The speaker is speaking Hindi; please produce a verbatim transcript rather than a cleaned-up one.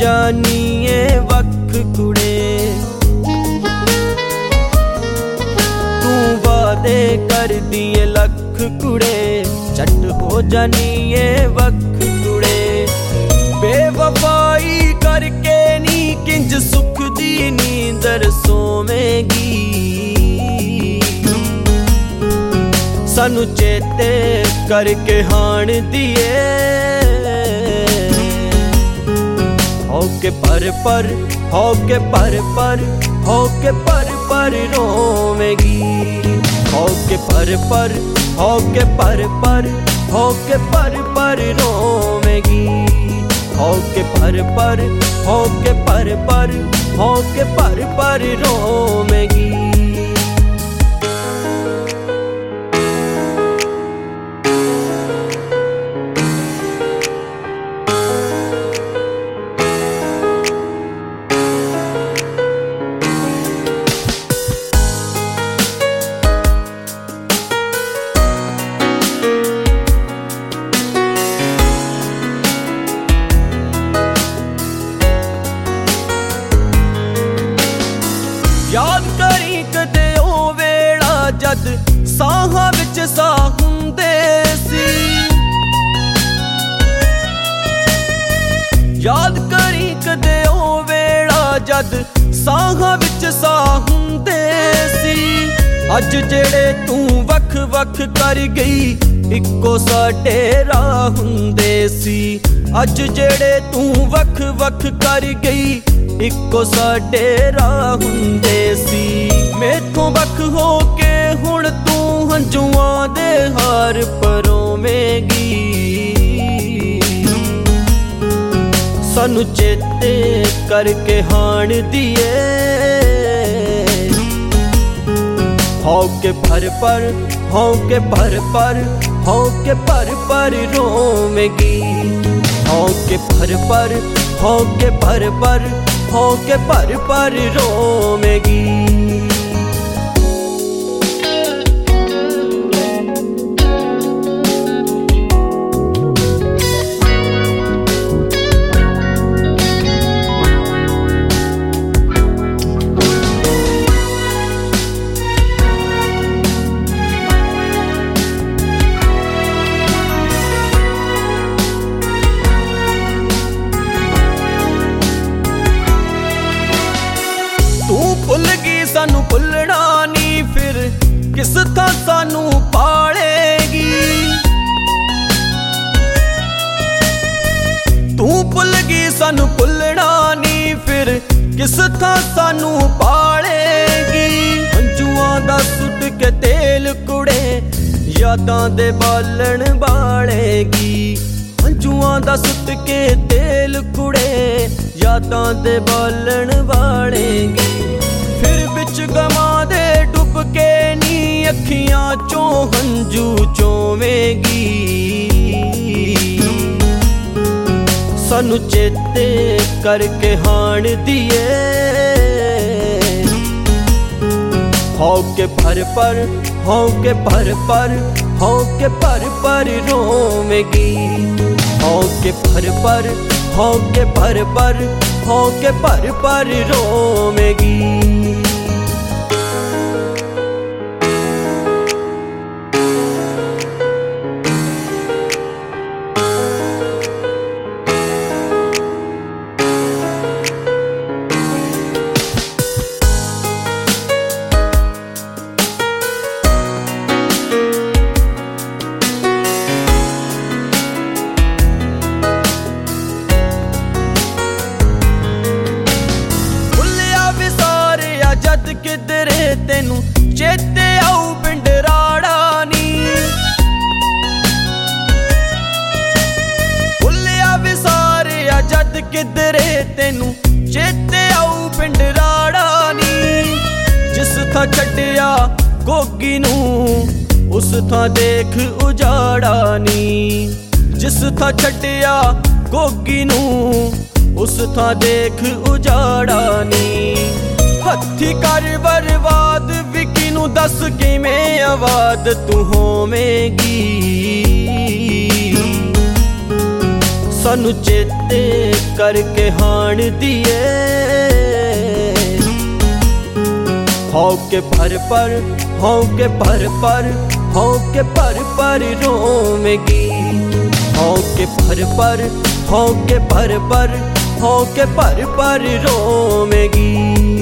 जानिए वख कुड़े, तू वादे कर दिए लख कुड़े, चट हो जानिए वख कुड़े। बेवफाई करके नी किंज सुख दी नींदर सोवेगी, सानू चेते करके हाण दिए होके पर पर होके पर पर होके पर पर रोवेगी, होके पर पर होके पर पर होके पर पर रोवेगी, होके पर पर होके पर पर होके पर पर रोवेगी। याद करी कदे ओ वेला जद साहां विच साह हुंदे सी, याद करी कदे ओ वेला जद साहां विच साह हुंदे सी। अज जेड़े तू वख वख कर गई इक्को साडे राह हुंदे सी, अज जेड़े तू वख वख कर गई इक्को साडे राह हुंदे सी। मैथों वख हो के हुण तू हंजुआं दे हार परोवेगी, सानू चेते करके हाण दिए होके पर पर होके पर पर होके पर पर रोवेगी, होके पर पर होके पर पर होके पर पर रोवेगी। तू भुल गई सानू भुलना नी, फिर किस थां सानू पालेगी। तू भुल गई सानू भुलना नी, फिर किस थां सानू पालेगी। हंजुआं दा सुट के तेल कुड़े यादां दे बालण बालेगी, हंजुआं दा सुट के तेल कुड़े यादां दे बालण बालेगी। फिर बिच गमा दे डुब के नी अखियां चों हंजू चोवेगी, सानू चेते करके हाण दिए होके पर पर होके पर पर होके पर पर रोवेगी, होके पर पर होके पर पर होके पर पर रोवेगी। जद किधरे तेनू चेते आऊ पिंड राड़ा नी, भुलिया विसारिया जद किधरे तेनू चेते आऊ पिंड राड़ा नी। जिस थां छड्डिया गोगी नू उस थां देख उजाड़ा नी, जिस थां छड्डिया गोगी नू उस थां देख उजाड़ा नी। हथी कर बर्बाद विकी नू दस किवें आबाद तू होवेगी, सानू चेते करके हाण दिए हौ के पर पर हौ के पर पर हौ के पर पर रोवेगी हौ के पर पर हौ के पर पर हौ के पर पर रोवेगी।